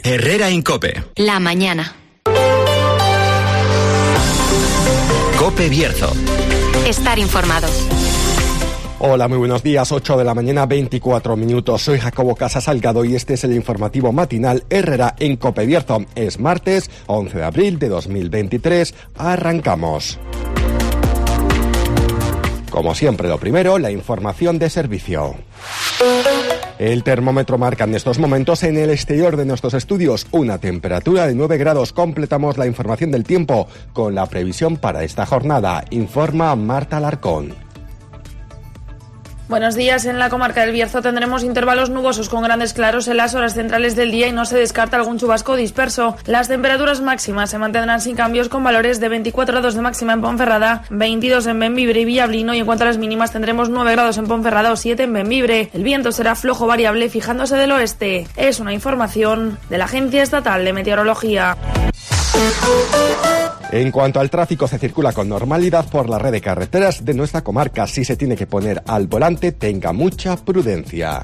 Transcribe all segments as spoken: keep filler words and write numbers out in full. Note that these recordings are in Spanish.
Herrera en COPE. La mañana. COPE Bierzo. Estar informado. Hola, muy buenos días, ocho de la mañana, veinticuatro minutos. Soy Jacobo Casa Salgado y este es el informativo matinal Herrera en COPE Bierzo. Es martes, once de abril de dos mil veintitrés. Arrancamos. Como siempre, lo primero, la información de servicio. El termómetro marca en estos momentos en el exterior de nuestros estudios una temperatura de nueve grados. Completamos la información del tiempo con la previsión para esta jornada. Informa Marta Alarcón. Buenos días. En la comarca del Bierzo tendremos intervalos nubosos con grandes claros en las horas centrales del día y no se descarta algún chubasco disperso. Las temperaturas máximas se mantendrán sin cambios con valores de veinticuatro grados de máxima en Ponferrada, veintidós en Bembibre y Villablino, y en cuanto a las mínimas tendremos nueve grados en Ponferrada o siete en Bembibre. El viento será flojo variable fijándose del oeste. Es una información de la Agencia Estatal de Meteorología. En cuanto al tráfico, se circula con normalidad por la red de carreteras de nuestra comarca. Si se tiene que poner al volante, tenga mucha prudencia.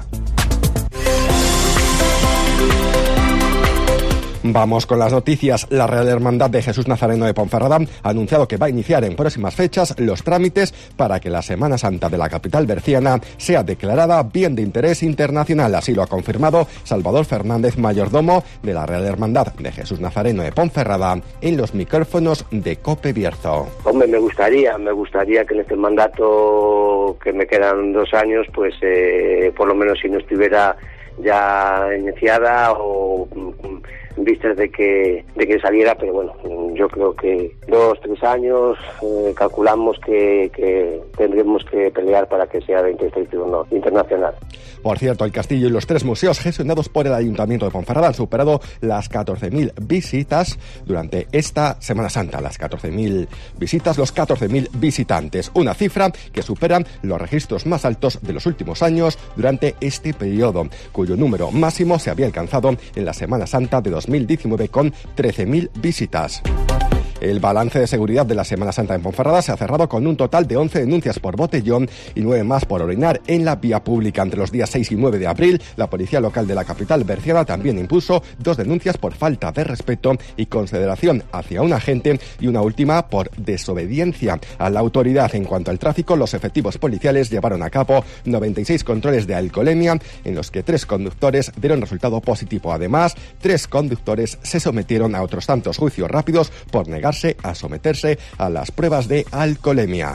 Vamos con las noticias. La Real Hermandad de Jesús Nazareno de Ponferrada ha anunciado que va a iniciar en próximas fechas los trámites para que la Semana Santa de la capital berciana sea declarada bien de interés internacional. Así lo ha confirmado Salvador Fernández, mayordomo de la Real Hermandad de Jesús Nazareno de Ponferrada, en los micrófonos de COPE Bierzo. Hombre, me gustaría, me gustaría que en este mandato, que me quedan dos años, pues eh, por lo menos si no estuviera ya iniciada o vistas de que de que saliera, pero bueno, yo creo que dos, tres años eh, calculamos que, que tendremos que pelear para que sea de interés internacional. Por cierto, el castillo y los tres museos gestionados por el Ayuntamiento de Ponferrada han superado las catorce mil visitas durante esta Semana Santa. Las catorce mil visitas, los catorce mil visitantes. Una cifra que supera los registros más altos de los últimos años durante este periodo, cuyo número máximo se había alcanzado en la Semana Santa de dos mil diecinueve con trece mil visitas. El balance de seguridad de la Semana Santa en Ponferrada se ha cerrado con un total de once denuncias por botellón y nueve más por orinar en la vía pública. Entre los días seis y nueve de abril, la Policía Local de la capital berciana también impuso dos denuncias por falta de respeto y consideración hacia un agente y una última por desobediencia a la autoridad. En cuanto al tráfico, los efectivos policiales llevaron a cabo noventa y seis controles de alcoholemia, en los que tres conductores dieron resultado positivo. Además, tres conductores se sometieron a otros tantos juicios rápidos por negar a someterse a las pruebas de alcoholemia.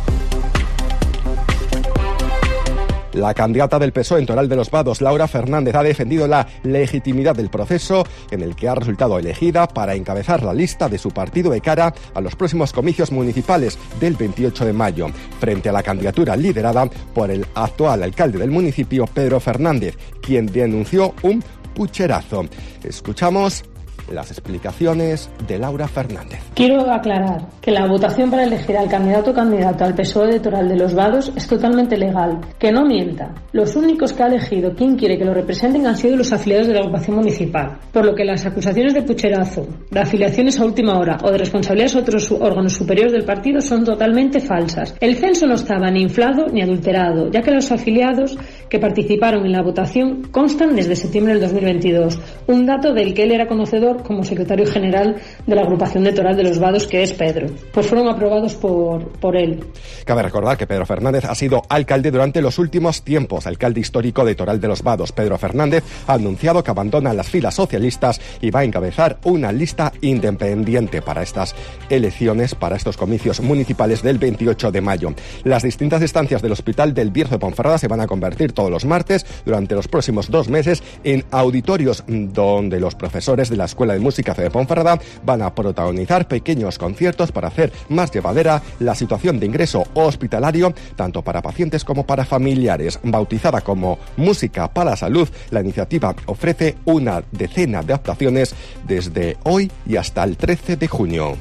La candidata del P S O E en Toral de los Vados, Laura Fernández, ha defendido la legitimidad del proceso en el que ha resultado elegida para encabezar la lista de su partido de cara a los próximos comicios municipales del veintiocho de mayo, frente a la candidatura liderada por el actual alcalde del municipio, Pedro Fernández, quien denunció un pucherazo. Escuchamos las explicaciones de Laura Fernández. Quiero aclarar que la votación para elegir al candidato o candidata al P S O E de Toral de los Vados es totalmente legal. Que no mienta. Los únicos que ha elegido quien quiere que lo representen han sido los afiliados de la agrupación municipal. Por lo que las acusaciones de pucherazo, de afiliaciones a última hora o de responsabilidades a otros órganos superiores del partido son totalmente falsas. El censo no estaba ni inflado ni adulterado, ya que los afiliados que participaron en la votación constan desde septiembre del dos mil veintidós, un dato del que él era conocedor como secretario general de la agrupación de Toral de los Vados, que es Pedro. Pues fueron aprobados por, por él. Cabe recordar que Pedro Fernández ha sido alcalde durante los últimos tiempos, alcalde histórico de Toral de los Vados. Pedro Fernández ha anunciado que abandona las filas socialistas y va a encabezar una lista independiente para estas elecciones, para estos comicios municipales del veintiocho de mayo. Las distintas estancias del Hospital del Bierzo de Ponferrada se van a convertir todos los martes durante los próximos dos meses en auditorios donde los profesores de la Escuela de Música de Ponferrada van a protagonizar pequeños conciertos para hacer más llevadera la situación de ingreso hospitalario tanto para pacientes como para familiares. Bautizada como Música para la Salud, la iniciativa ofrece una decena de actuaciones desde hoy y hasta el trece de junio.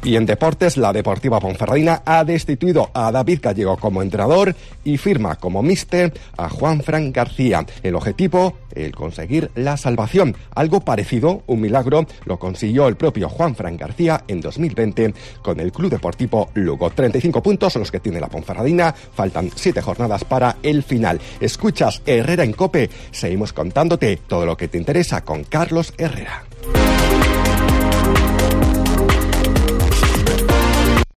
Y en deportes, la Deportiva Ponferradina ha destituido a David Gallego como entrenador y firma como míster a Juanfran García. El objetivo, el conseguir la salvación. Algo parecido, un milagro, lo consiguió el propio Juanfran García en dos mil veinte con el Club Deportivo Lugo. treinta y cinco puntos son los que tiene la Ponferradina, faltan siete jornadas para el final. Escuchas Herrera en COPE, seguimos contándote todo lo que te interesa con Carlos Herrera.